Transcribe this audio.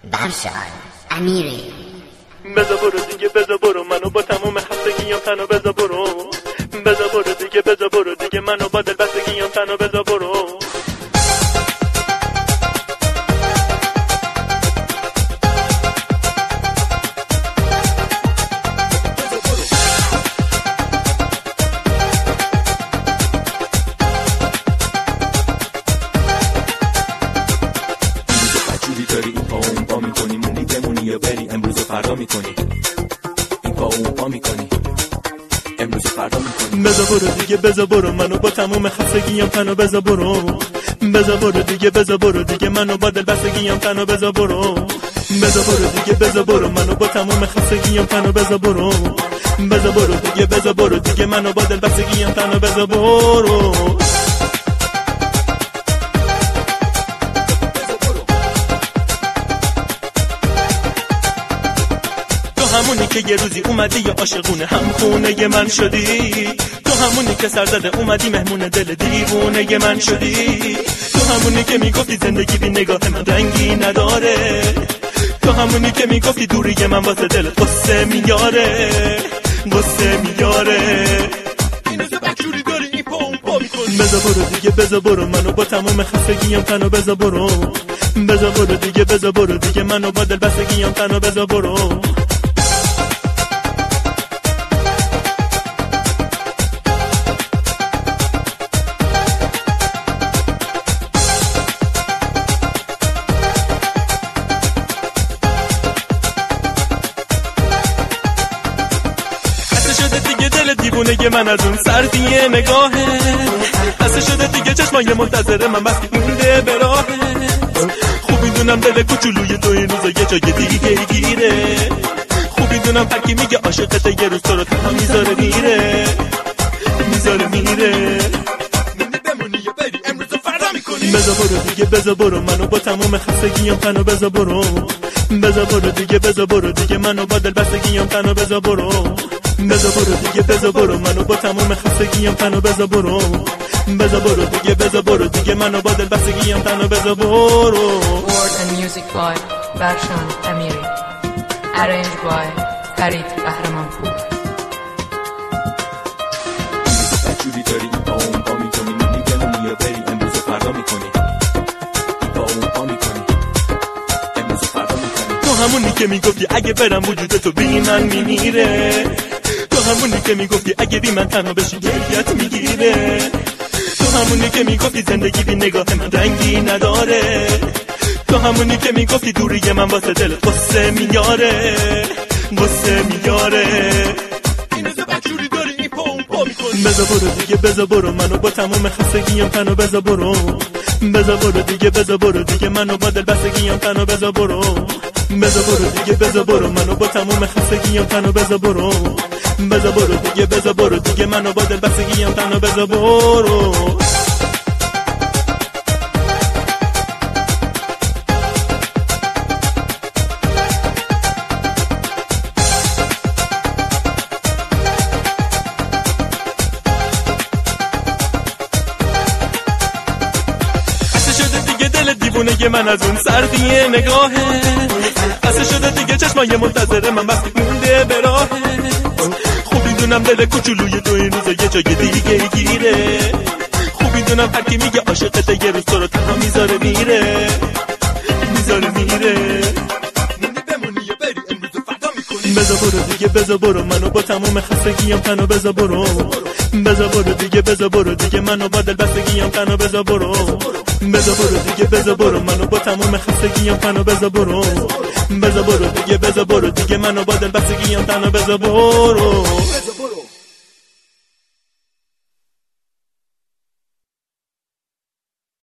برشان امیری. بزا برو دیگه، بزا برو، منو با تموم خستگیام تنو بزا برو. بزا برو دیگه، بزا برو دیگه، منو با دلبستگیام تنو بزا برو. امروز فردا میکنی این پا اون پا میکنی امروز فردا میکنی. بزا برو دیگه، بزا برو، منو با تموم خستگیام تنو بزا برو. بزا برو دیگه، بزا برو دیگه، منو با دلبستگیام تنو بزا برو. بزا برو دیگه، بزا برو، منو با تموم خستگیام تنو بزا برو. بزا برو دیگه، بزا برو دیگه، منو با دلبستگیام تنو بزا برو. همونی که یه روزی اومدی یا عاشقونه هم خونه من شدی. تو همونی که سر زده اومدی مهمون دل دیوونه من شدی. تو همونی که میگفتی زندگی بی نگاه من رنگی نداره. تو همونی که میگفتی دوری من واسه دلت قصه میاره، قصه میاره. اینو زبکشوری داری این پا اون پا میکنی. بزا برو دیگه، بزا برو، منو با تمام خستگیام تنو بزا برو. بزا برو دیگه، بزا برو دیگه، منو با دلبستگیام تنو بزا برو. دل دیوونه من از اون سردی نگاهه، حسه شده دیگه چشمای منتظر من بس مونده به راهه. خوب میدونم دل کوچولوی تو این روزا یه جای دیگه گیره. خوب میدونم هر کی میگه عاشقته یه روز تو رو تنها میذاره میره، میذاره میره. بمونی یا بری امروز فردا میکنی. بزا برو دیگه، بزا برو، منو با تمام خستگیام تنو بزا برو. بزا برو دیگه، بزا برو دیگه، منو با دلبستگیام تنو بزا برو. بزا برو دیگه، بزا برو، منو با تمام خستگیام تنو بزا برو. بزا برو دیگه، بزا برو دیگه، منو با دلبستگیام تنو بزا برو. Word and music by برشان امیری. Arranged by فرید بهرمانپور. بچوری داری این پا اون پا میکنی، منی بمونی یا بری امروز فردا میکنی. این پا اون پا میکنی امروز فردا میکنی. تو همونی که میگفتی اگه برم وجودتو بی من میمیره. تو همونی که میگفتی اگه بی من تنها بشی گریت میگیره. تو همونی که میگفتی زندگی بی نگاه من رنگی نداره. تو همونی که میگفتی دوری من واسه دلت قصه میاره، قصه میاره. اینو زبکشوری داری این پا اون پا میکنی. بزا برو دیگه، بزا برو، منو با تموم خستگیام تنو بزا برو. بزا برو دیگه، بزا برو دیگه، منو با دلبستگیام تنو بزا برو. بزا برو دیگه، بزا برو، منو با تموم خستگیام تنو بزا برو. بزا برو دیگه، بزا برو دیگه، منو با دلبستگیام تنو بزا برو. دل دیوونه من از اون سردی نگاهه، حسه شده دیگه چشمای منتظر من بس مونده به راهه. خوب میدونم دل کوچولوی تو این روزا یه جای دیگه گیره. خوب میدونم هر کی میگه عاشقته یه روز تو رو تنها میذاره میره، میذاره میره. بمونی یا بری امروز فردا میکنی. بزا برو دیگه، بزا برو، منو با تموم خستگیام تنو بزا برو. بزا برو دیگه، بزا برو دیگه، منو با دلبستگیام تنو بزا برو. بزا برو دیگه، بزا برو، منو با تمام خستگیام تنو بزا برو. بزا برو دیگه، بزا برو دیگه، منو با دلبستگیام تنو بزا برو.